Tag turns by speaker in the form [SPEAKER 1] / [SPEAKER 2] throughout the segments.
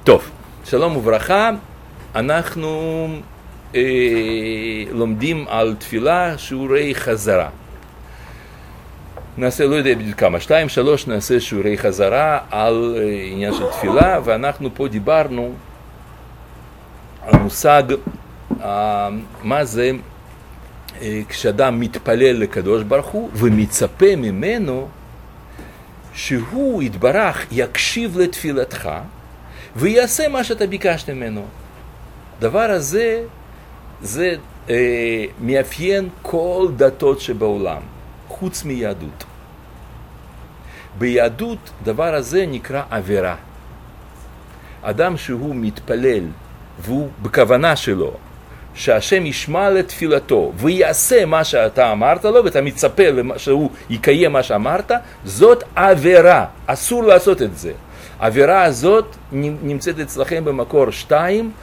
[SPEAKER 1] טוב, שלום וברכה, אנחנו לומדים על תפילה שיעורי חזרה. נעשה, לא יודע בדיוק כמה, 2-3 נעשה שיעורי חזרה על עניין של תפילה, ואנחנו פה דיברנו על מושג מה זה כשאדם מתפלל לקדוש ברוך הוא ומצפה ממנו שהוא יתברך יקשיב לתפילתך ויעשה מה שאתה ביקשת ממנו. דבר הזה זה מאפיין כל דתות שבעולם חוץ מיהדות. ביהדות דבר הזה נקרא עבירה. אדם שהוא מתפלל והוא בכוונה שלו שהשם ישמע לתפילתו ויעשה מה שאתה אמרת לו ואתה מצפה שהוא יקיים מה שאמרת, זאת עבירה, אסור לעשות את זה. העבירה הזאת נמצאת אצלכם במקור 2,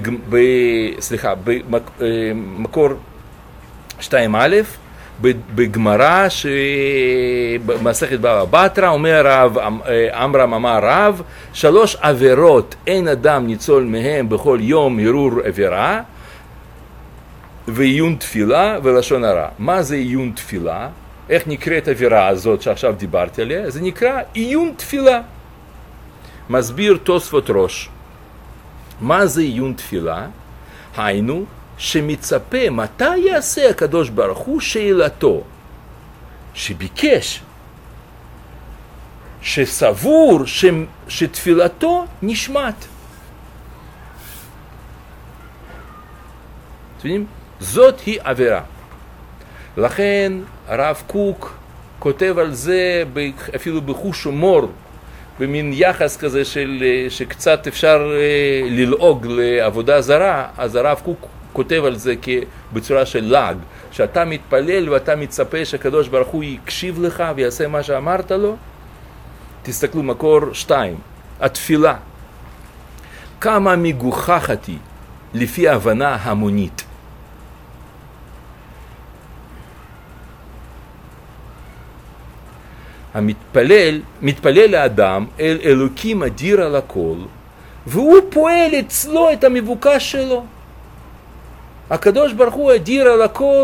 [SPEAKER 1] במקור 2א, בגמרא במסכת בבא בתרא, אומר רב, אמרם אמר רב, 3 עבירות אין אדם ניצול מהם בכל יום הרהור עבירה, ועיון תפילה ולשון הרע. מה זה עיון תפילה? איך נקראת העבירה הזאת שעכשיו דיברתי עליה? זה נקרא עיון תפילה. מסביר תוספות ראש. מה זה עיון תפילה? היינו שמצפה מתי יעשה הקדוש ברוך הוא שאלתו, שביקש, שסבור שתפילתו נשמעת. אתם זאת היא עבירה. לכן הרב קוק כותב על זה אפילו בחוש הומור, במין יחס כזה שקצת אפשר ללעוג לעבודה זרה, אז הרב קוק כותב על זה בצורה של לעג, שאתה מתפלל ואתה מצפה שהקדוש ברוך הוא יקשיב לך ויעשה מה שאמרת לו. תסתכלו מקור 2, התפילה. כמה מגוחכת היא לפי הבנה המונית. מתפלל לאדם אל אלוקים אדיר על הכל, והוא פועל אצלו את המבוקש שלו. הקדוש ברוך הוא אדיר על הכל,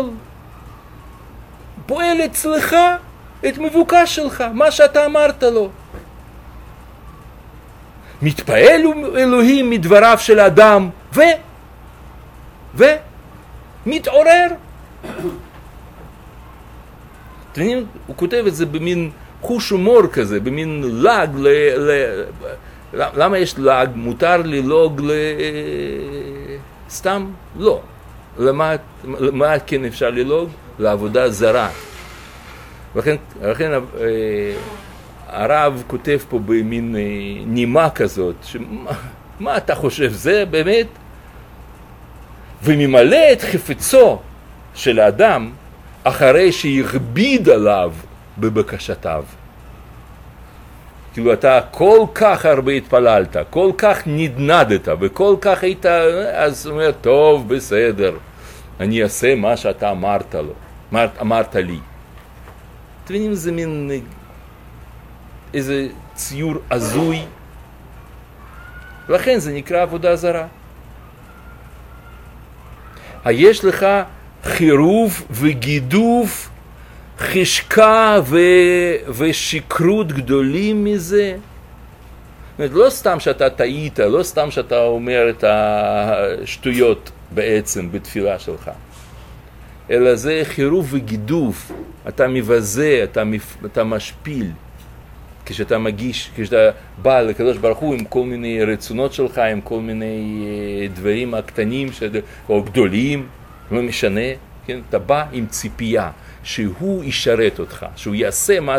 [SPEAKER 1] פועל אצלך את מבוקש שלך, מה שאתה אמרת לו. מתפעל אלוהים מדבריו של האדם ומתעורר. הוא כותב את זה במין חוש הומור כזה, במין לעג. למה יש לעג? מותר ללעוג סתם? לא. למה כן אפשר ללעוג? לעבודה זרה. לכן הרב כותב פה במין נימה כזאת, מה אתה חושב זה באמת? וממלא את חפצו של האדם אחרי שיכביד עליו בבקשתיו. כאילו אתה כל כך הרבה התפללת, כל כך נדנדת וכל כך היית, אז אומר, טוב, בסדר, אני אעשה מה שאתה אמרת לי. אתם מבינים, זה מין איזה ציור עזוי. לכן זה נקרא עבודה זרה. יש לך חירוף וגידוף, חשקה ושקרות גדולים מזה. לא סתם שאתה טעית, לא סתם שאתה אומר את השטויות בעצם בתפילה שלך, אלא זה חירוף וגידוף. אתה מבזה, אתה משפיל. כשאתה בא לקדוש ברוך הוא עם כל מיני רצונות שלך, עם כל מיני דברים הקטנים או גדולים, לא משנה, כן? אתה בא עם ציפייה שהוא ישרת אותך, שהוא יעשה מה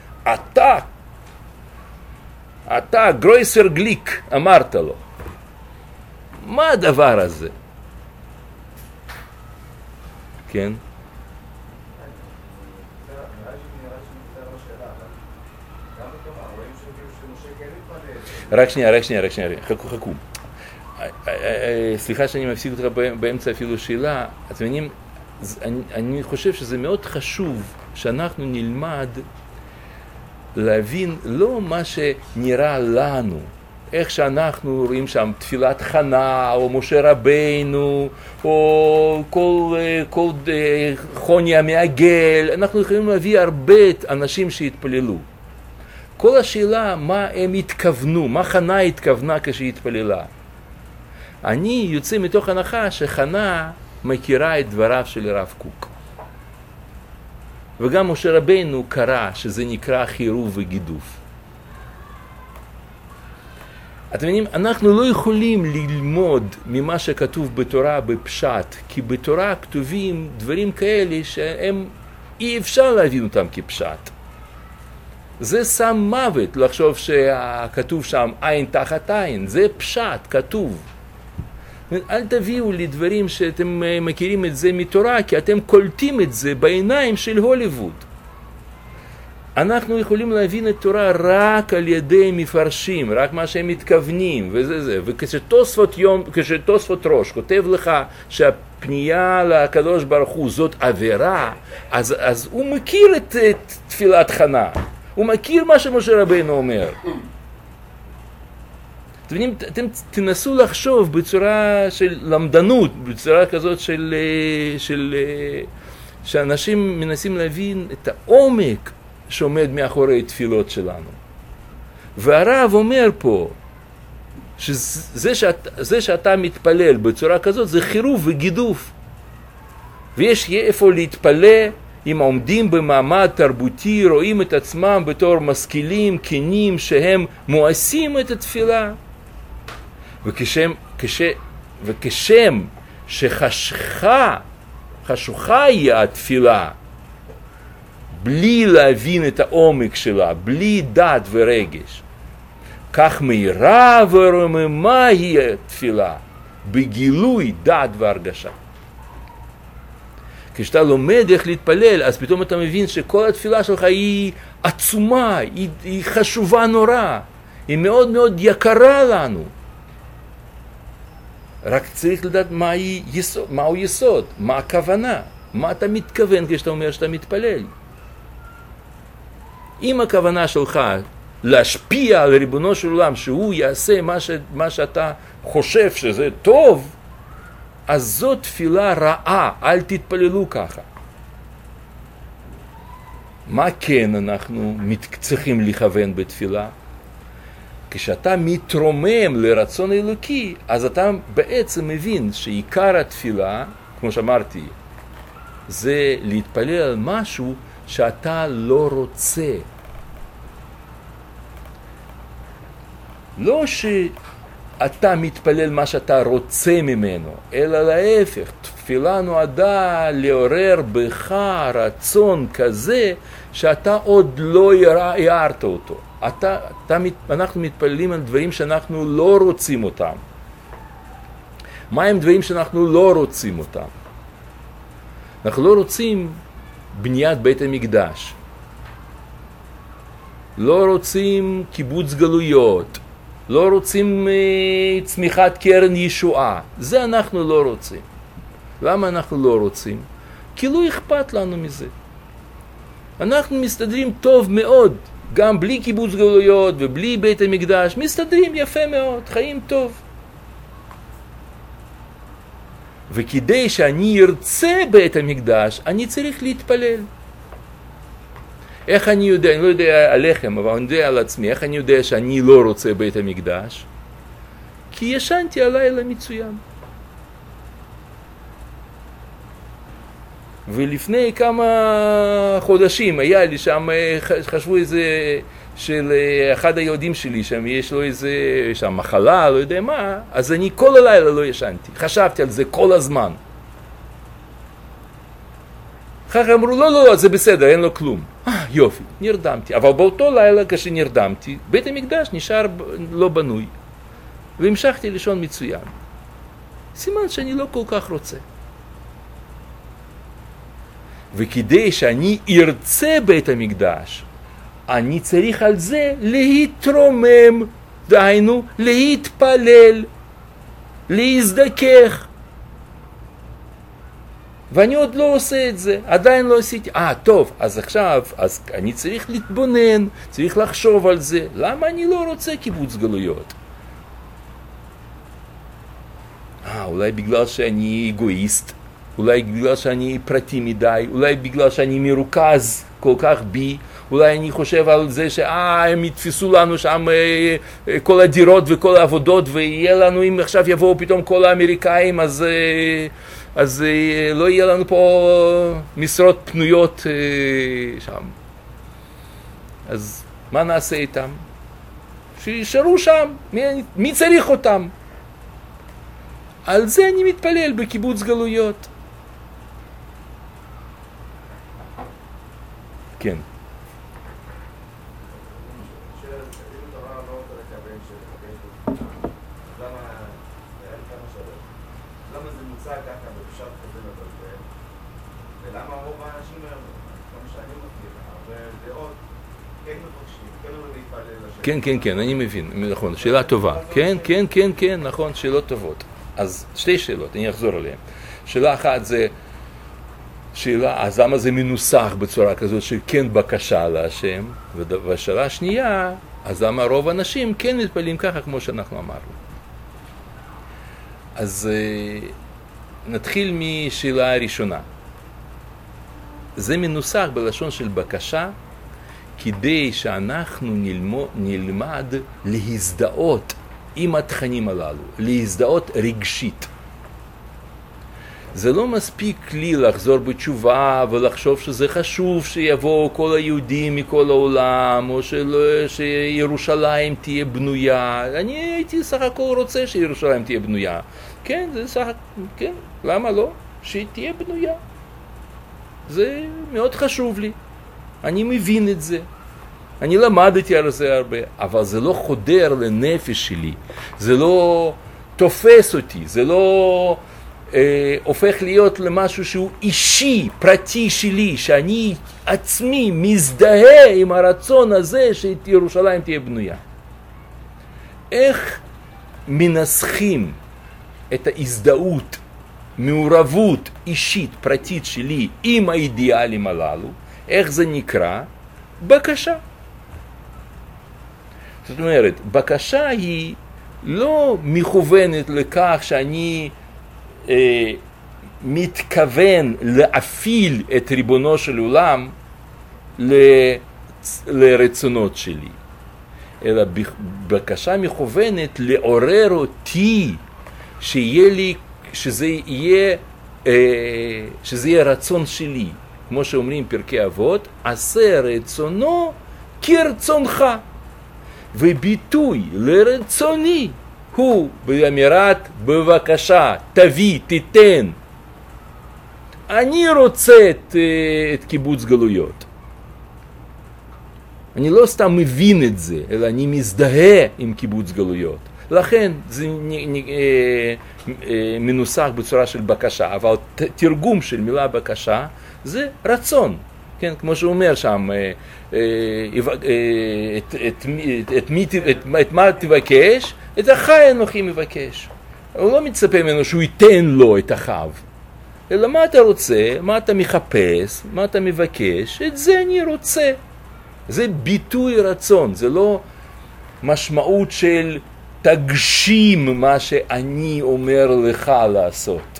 [SPEAKER 1] אתה גרויסר גליק אמרת לו. מה הדבר הזה? כן? רק שנייה, חכו. סליחה שאני מפסיק אותך באמצע אפילו שאלה. אתם מבינים, אני חושב שזה מאוד חשוב שאנחנו נלמד להבין לא מה שנראה לנו, איך שאנחנו רואים שם תפילת חנה, או משה רבינו, או כל חוני המעגל, אנחנו יכולים להביא הרבה אנשים שהתפללו. כל השאלה מה הם התכוונו, מה חנה התכוונה כשהתפללה. אני יוצא מתוך הנחה שחנה מכירה את דבריו של הרב קוק. וגם משה רבינו קרא שזה נקרא חירוב וגידוף. אתם מבינים, אנחנו לא יכולים ללמוד ממה שכתוב בתורה בפשט, כי בתורה כתובים דברים כאלה שהם אי אפשר להבין אותם כפשט. זה שם מוות לחשוב שכתוב שם עין תחת עין, זה פשט, כתוב. אל תביאו לי דברים שאתם מכירים את זה מתורה, כי אתם קולטים את זה בעיניים של הוליווד. אנחנו יכולים להבין את תורה רק על ידי מפרשים, רק מה שהם מתכוונים, וזה זה. וכשתוספות ראש כותב לך שהפנייה לקדוש ברוך הוא זאת עבירה, אז הוא מכיר את תפילת חנה. הוא מכיר מה שמשה רבינו אומר. אתם תנסו לחשוב בצורה של למדנות, בצורה כזאת שאנשים מנסים להבין את העומק שעומד מאחורי תפילות שלנו. והרב אומר פה, שזה שאתה מתפלל בצורה כזאת זה חירוב וגידוף. ויש איפה להתפלל אם עומדים במעמד תרבותי, רואים את עצמם בתור משכילים, כנים, שהם מואסים את התפילה. וכשם שחשוכה היא התפילה, בלי להבין את העומק שלה, בלי דעת ורגש, כך מהירה ורוממה היא התפילה, בגילוי דעת והרגשה. כשאתה לומד איך להתפלל, אז פתאום אתה מבין שכל התפילה שלך היא עצומה, היא חשובה נורא, היא מאוד מאוד יקרה לנו. רק צריך לדעת מהו יסוד, מה הכוונה, מה אתה מתכוון כשאתה אומר שאתה מתפלל. אם הכוונה שלך להשפיע על ריבונו של עולם, שהוא יעשה מה שאתה חושב שזה טוב, אז זאת תפילה רעה, אל תתפללו ככה. מה כן אנחנו צריכים לכוון בתפילה? כשאתה מתרומם לרצון אלוקי, אז אתה בעצם מבין שעיקר התפילה, כמו שאמרתי, זה להתפלל על משהו שאתה לא רוצה. לא שאתה מתפלל מה שאתה רוצה ממנו, אלא להפך, תפילה נועדה לעורר בך רצון כזה שאתה עוד לא הערת אותו. אנחנו מתפללים על דברים שאנחנו לא רוצים אותם. מה הם דברים שאנחנו לא רוצים אותם? אנחנו לא רוצים בניית בית המקדש. לא רוצים קיבוץ גלויות. לא רוצים צמיחת קרן ישועה. זה אנחנו לא רוצים. למה אנחנו לא רוצים? כי לא אכפת לנו מזה. אנחנו מסתדרים טוב מאוד. גם בלי קיבוץ גלויות ובלי בית המקדש, מסתדרים יפה מאוד, חיים טוב. וכדי שאני ארצה בית המקדש, אני צריך להתפלל. איך אני יודע, אני לא יודע עליכם, אבל אני יודע על עצמי, איך אני יודע שאני לא רוצה בית המקדש? כי ישנתי הלילה מצוין. ולפני כמה חודשים היה לי שם, חשבו איזה של אחד היהודים שלי, שם יש לו איזה שם מחלה, לא יודע מה, אז אני כל הלילה לא ישנתי, חשבתי על זה כל הזמן. אחר כך אמרו, לא, זה בסדר, אין לו כלום. יופי, נרדמתי. אבל באותו לילה כשנרדמתי, בית המקדש נשאר לא בנוי. והמשכתי לישון מצוין. סימן שאני לא כל כך רוצה. וכדי שאני ארצה בית המקדש, אני צריך על זה להתרומם, דהיינו, להתפלל, להזדכך. ואני עוד לא עושה את זה, עדיין לא עשיתי. טוב, אז עכשיו, אז אני צריך להתבונן, צריך לחשוב על זה. למה אני לא רוצה קיבוץ גלויות? אולי בגלל שאני אגואיסט, אולי בגלל שאני פרטי מדי, אולי בגלל שאני מרוכז כל כך בי, אולי אני חושב על זה הם יתפסו לנו שם כל הדירות וכל העבודות, ויהיה לנו, אם עכשיו יבואו פתאום כל האמריקאים, אז לא יהיה לנו פה משרות פנויות שם. אז מה נעשה איתם? שישארו שם, מי צריך אותם? על זה אני מתפלל בקיבוץ גלויות. כן. כן, אני מבין, נכון, שאלה טובה. כן, נכון, שאלות טובות. אז שתי שאלות, אני אחזור עליהן. שאלה אחת זה, אז למה זה מנוסח בצורה כזאת שכן בקשה להשם, והשאלה השנייה, אז למה רוב האנשים כן מתפללים ככה כמו שאנחנו אמרנו. אז נתחיל משאלה הראשונה. זה מנוסח בלשון של בקשה, כדי שאנחנו נלמד להזדהות עם התכנים הללו, להזדהות רגשית. זה לא מספיק לי לחזור בתשובה ולחשוב שזה חשוב שיבואו כל היהודים מכל העולם, או שירושלים תהיה בנויה. אני הייתי סך הכל רוצה שירושלים תהיה בנויה. כן, זה סך הכל, כן, למה לא? שהיא תהיה בנויה. זה מאוד חשוב לי. אני מבין את זה. אני למדתי על זה הרבה, אבל זה לא חודר לנפש שלי. זה לא תופס אותי. זה לא הופך להיות למשהו שהוא אישי, פרטי שלי, שאני עצמי מזדהה עם הרצון הזה שירושלים תהיה בנויה. איך מנסחים את ההזדהות, מעורבות אישית, פרטית שלי עם האידיאלים הללו? איך זה נקרא? בקשה. זאת אומרת, בקשה היא לא מכוונת לכך שאני מתכוון להפעיל את ריבונו של עולם לרצונות שלי, אלא בקשה מכוונת לעורר אותי שזה יהיה רצון שלי. כמו שאומרים פרקי אבות, עשה רצונו כרצונך. וביטוי לרצוני הוא באמירת בבקשה, תביא, תיתן. אני רוצה את קיבוץ גלויות. אני לא סתם מבין את זה, אלא אני מזדהה עם קיבוץ גלויות. לכן זה מנוסח בצורה של בקשה, אבל תרגום של מילה בקשה זה רצון. כן, כמו שאומר שם, את מה תבקש? את החי אנוכי מבקש. הוא לא מצפה ממנו שהוא ייתן לו את החב. אלא מה אתה רוצה, מה אתה מחפש, מה אתה מבקש, את זה אני רוצה. זה ביטוי רצון, זה לא משמעות של תגשים מה שאני אומר לך לעשות.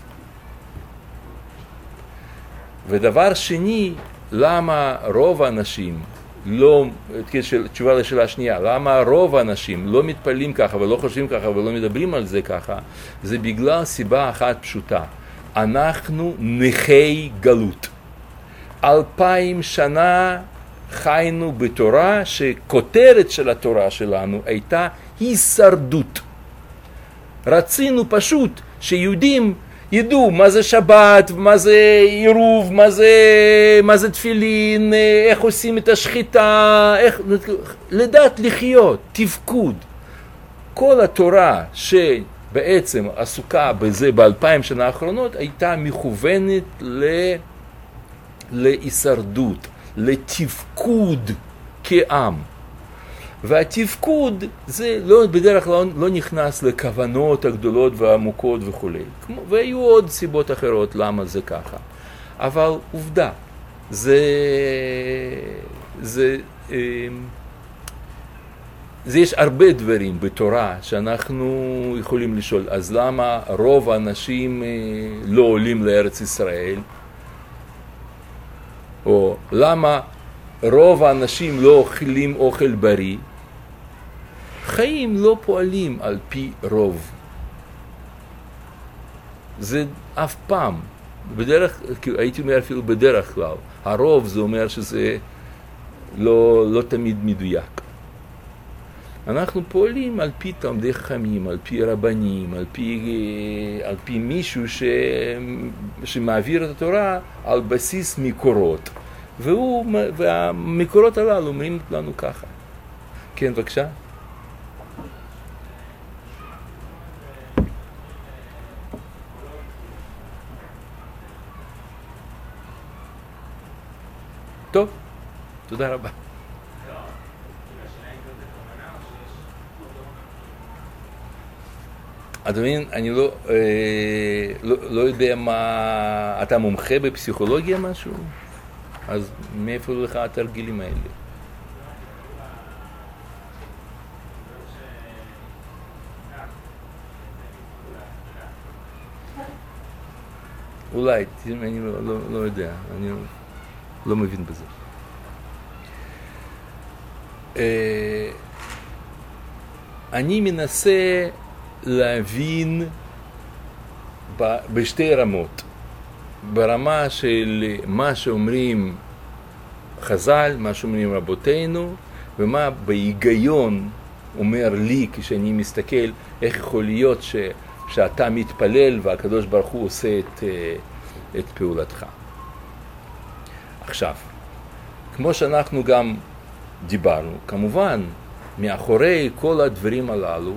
[SPEAKER 1] ודבר שני, למה רוב האנשים לא, תשובה לשאלה השנייה, למה רוב האנשים לא מתפללים ככה ולא חושבים ככה ולא מדברים על זה ככה? זה בגלל סיבה אחת פשוטה. אנחנו נכי גלות. 2000 שנה חיינו בתורה שכותרת של התורה שלנו הייתה הישרדות. רצינו פשוט שיהודים ידעו מה זה שבת, מה זה עירוב, מה זה תפילין, איך עושים את השחיטה, לדעת לחיות, תפקוד. כל התורה שבעצם עסוקה בזה ב2000 שנה האחרונות הייתה מכוונת להישרדות, לתפקוד כעם. והתפקוד זה בדרך כלל לא נכנס לכוונות הגדולות והעמוקות וכו'. והיו עוד סיבות אחרות למה זה ככה. אבל עובדה, יש הרבה דברים בתורה שאנחנו יכולים לשאול, אז למה רוב האנשים לא עולים לארץ ישראל? או למה רוב האנשים לא אוכלים אוכל בריא? חיים לא פועלים על פי רוב. זה אף פעם, הייתי אומר אפילו בדרך כלל, הרוב זה אומר שזה לא תמיד מדויק. אנחנו פועלים על פי תלמידי חכמים, על פי רבנים, על פי מישהו שמעביר את התורה על בסיס מקורות. והמקורות הללו אומרים לנו ככה. כן, בבקשה. טוב, תודה רבה. אדוני, אני לא יודע מה, אתה מומחה בפסיכולוגיה משהו? אז מאיפה לך התרגילים האלה? אולי, אני לא יודע, אני לא מבין בזה. אני מנסה להבין בשתי רמות. ברמה של מה שאומרים חז"ל, מה שאומרים רבותינו, ומה בהיגיון אומר לי כשאני מסתכל איך יכול להיות שאתה מתפלל והקדוש ברוך הוא עושה את פעולתך. עכשיו, כמו שאנחנו גם דיברנו, כמובן, מאחורי כל הדברים הללו,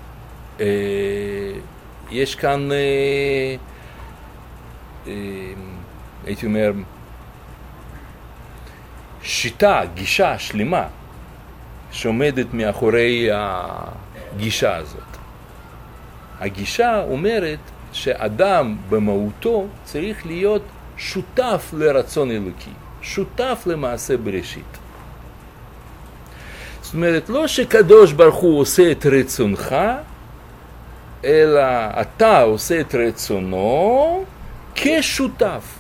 [SPEAKER 1] יש כאן, הייתי אומר, שיטה, גישה שלמה, שעומדת מאחורי הגישה הזאת. הגישה אומרת שאדם במהותו צריך להיות שותף לרצון אלוקי, שותף למעשה בראשית. זאת אומרת, לא שקדוש ברוך הוא עושה את רצונך, אלא אתה עושה את רצונו כשותף.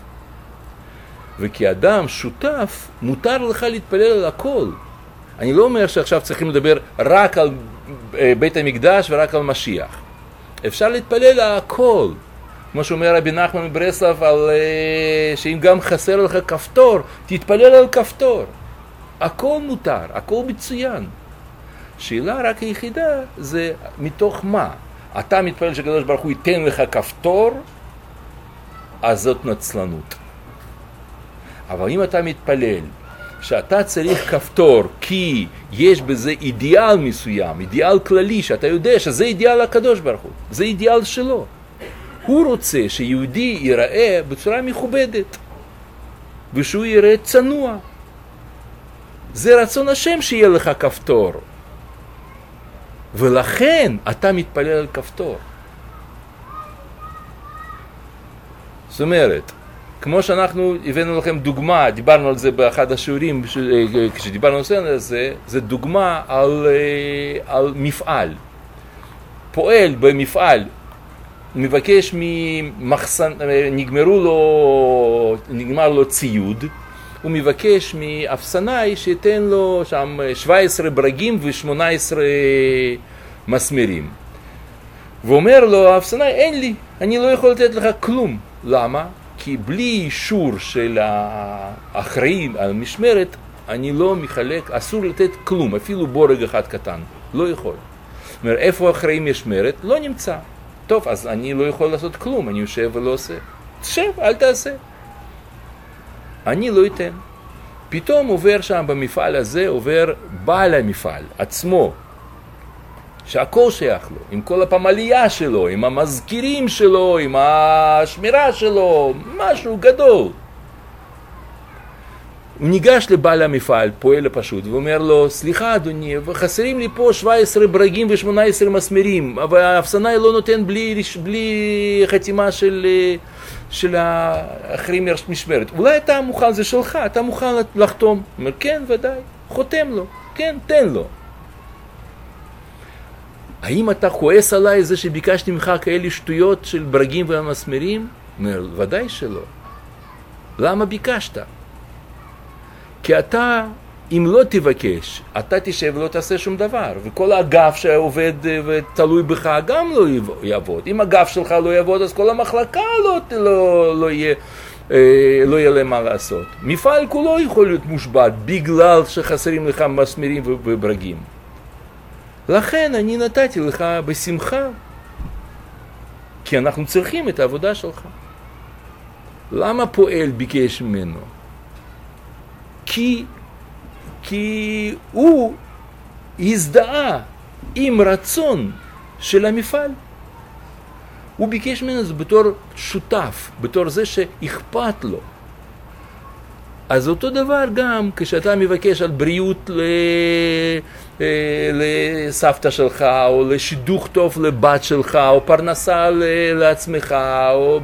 [SPEAKER 1] וכאדם שותף, מותר לך להתפלל על הכל. אני לא אומר שעכשיו צריכים לדבר רק על בית המקדש ורק על משיח. אפשר להתפלל על הכל. כמו שאומר רבי נחמן מברסלב, שאם גם חסר לך כפתור, תתפלל על כפתור. הכל מותר, הכל מצוין. שאלה רק היחידה זה מתוך מה? אתה מתפלל שקדוש ברוך הוא ייתן לך כפתור, אז זאת נצלנות. אבל אם אתה מתפלל שאתה צריך כפתור כי יש בזה אידיאל מסוים, אידיאל כללי, שאתה יודע שזה אידיאל הקדוש ברוך הוא, זה אידיאל שלו. הוא רוצה שיהודי ייראה בצורה מכובדת, ושהוא ייראה צנוע. זה רצון השם שיהיה לך כפתור. ולכן אתה מתפלל על כפתור. זאת אומרת, כמו שאנחנו הבאנו לכם דוגמה, דיברנו על זה באחד השיעורים, כשדיברנו על זה, זה דוגמה על מפעל. פועל במפעל, מבקש ממחסן, נגמר לו ציוד, הוא מבקש מאפסנאי שייתן לו שם 17 ברגים ו18 מסמרים. ואומר לו האפסנאי, אין לי, אני לא יכול לתת לך כלום. למה? כי בלי אישור של האחראי על משמרת, אני לא מחלק, אסור לתת כלום, אפילו בורג אחד קטן, לא יכול. זאת אומרת, איפה האחראי משמרת? לא נמצא. טוב, אז אני לא יכול לעשות כלום, אני יושב ולא עושה. תשב, אל תעשה. אני לא אתן. פתאום עובר שם במפעל הזה, עובר בעל המפעל עצמו, שהכל שייך לו, עם כל הפמליה שלו, עם המזכירים שלו, עם השמירה שלו, משהו גדול. הוא ניגש לבעל המפעל, פועל הפשוט, ואומר לו, סליחה אדוני, חסרים לי פה 17 ברגים ו18 מסמרים, אבל האפסנאי לא נותן בלי חתימה של האחרים משמרת. אולי אתה מוכן, זה שלך, אתה מוכן לחתום? הוא אומר, כן, ודאי, חותם לו, כן, תן לו. האם אתה כועס עליי זה שביקשתי ממך כאלה שטויות של ברגים ומסמרים? אומר, ודאי שלא. למה ביקשת? כי אתה, אם לא תבקש, אתה תשב ולא תעשה שום דבר, וכל האגף שעובד ותלוי בך גם לא יעבוד. אם האגף שלך לא יעבוד, אז כל המחלקה לא יהיה להם מה לעשות. מפעל כולו יכול להיות מושבת בגלל שחסרים לך מסמרים וברגים. לכן אני נתתי לך בשמחה, כי אנחנו צריכים את העבודה שלך. למה פועל ביקש ממנו? כי הוא הזדהה עם רצון של המפעל. הוא ביקש ממנו זה בתור שותף, בתור זה שאכפת לו. אז אותו דבר גם כשאתה מבקש על בריאות לסבתא שלך, או לשידוך טוב לבת שלך, או פרנסה לעצמך, או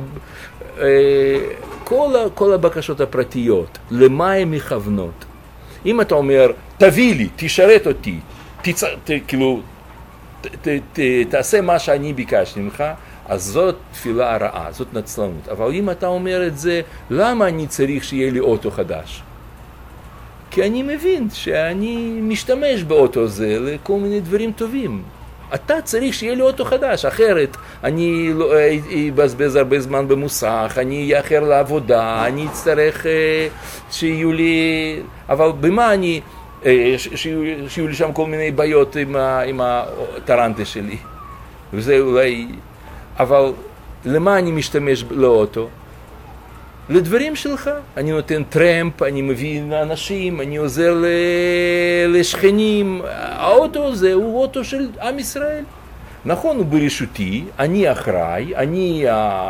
[SPEAKER 1] כל הבקשות הפרטיות, למה הן מכוונות? אם אתה אומר, תביא לי, תשרת אותי, כאילו, תעשה מה שאני ביקשתי ממך, אז זאת תפילה רעה, זאת נצלנות. אבל אם אתה אומר את זה, למה אני צריך שיהיה לי אוטו חדש? כי אני מבין שאני משתמש באוטו הזה לכל מיני דברים טובים. אתה צריך שיהיה לי אוטו חדש, אחרת אני לא אבזבז הרבה זמן במוסך, אני אאחר לעבודה, אני אצטרך שיהיו לי, אבל במה אני, שיהיו לי שם כל מיני בעיות עם הטרנטה שלי. וזה אולי, אבל למה אני משתמש לאוטו? לדברים שלך. אני נותן טרמפ, אני מביא אנשים, אני עוזר לשכנים. האוטו הזה הוא אוטו של עם ישראל. נכון, הוא ברשותי, אני אחראי, אני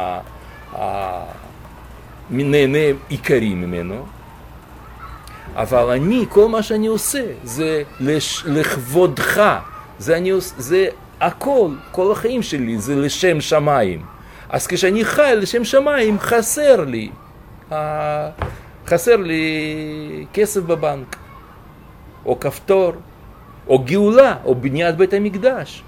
[SPEAKER 1] נהנה עיקרי ממנו, אבל אני, כל מה שאני עושה זה לכבודך, זה הכל, כל החיים שלי זה לשם שמיים. אז כשאני חי לשם שמיים חסר לי כסף בבנק, או כפתור, או גאולה, או בניית בית המקדש.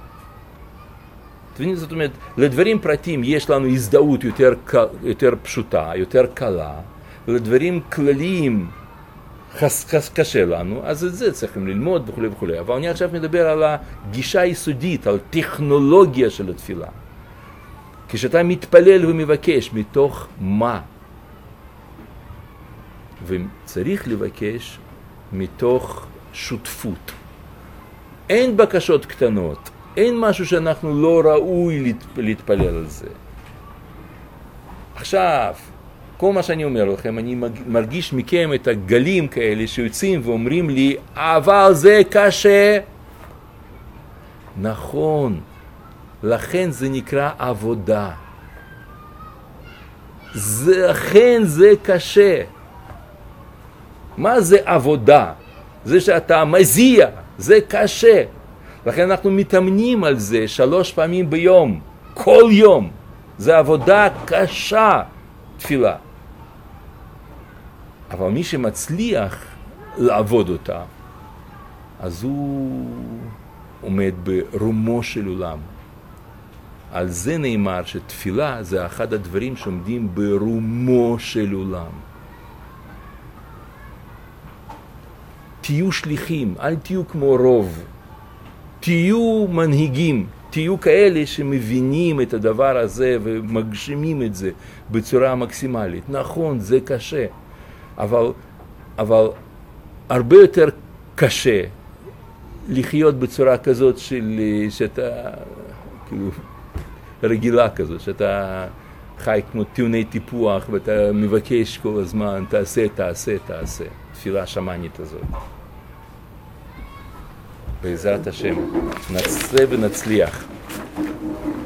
[SPEAKER 1] זאת אומרת, לדברים פרטיים יש לנו הזדהות יותר פשוטה, יותר קלה, לדברים כלליים קשה לנו, אז את זה צריכים ללמוד וכו' וכו'. אבל אני עכשיו מדבר על הגישה היסודית, על טכנולוגיה של התפילה. כשאתה מתפלל ומבקש, מתוך מה? וצריך לבקש מתוך שותפות. אין בקשות קטנות, אין משהו שאנחנו לא ראוי להתפלל על זה. עכשיו, כל מה שאני אומר לכם, אני מרגיש מכם את הגלים כאלה שיוצאים ואומרים לי, אבל זה קשה. נכון, לכן זה נקרא עבודה. לכן זה קשה. מה זה עבודה? זה שאתה מזיע, זה קשה. לכן אנחנו מתאמנים על זה 3 פעמים ביום, כל יום. זה עבודה קשה, תפילה. אבל מי שמצליח לעבוד אותה, אז הוא עומד ברומו של עולם. על זה נאמר שתפילה זה אחד הדברים שעומדים ברומו של עולם. תהיו שליחים, אל תהיו כמו רוב. תהיו מנהיגים, תהיו כאלה שמבינים את הדבר הזה ומגשימים את זה בצורה מקסימלית. נכון, זה קשה, אבל הרבה יותר קשה לחיות בצורה כזאת שאתה כאילו רגילה כזאת, שאתה חי כמו טיעוני טיפוח ואתה מבקש כל הזמן, תעשה. תפילה שמאנית הזאת. בעזרת השם, נצא ונצליח.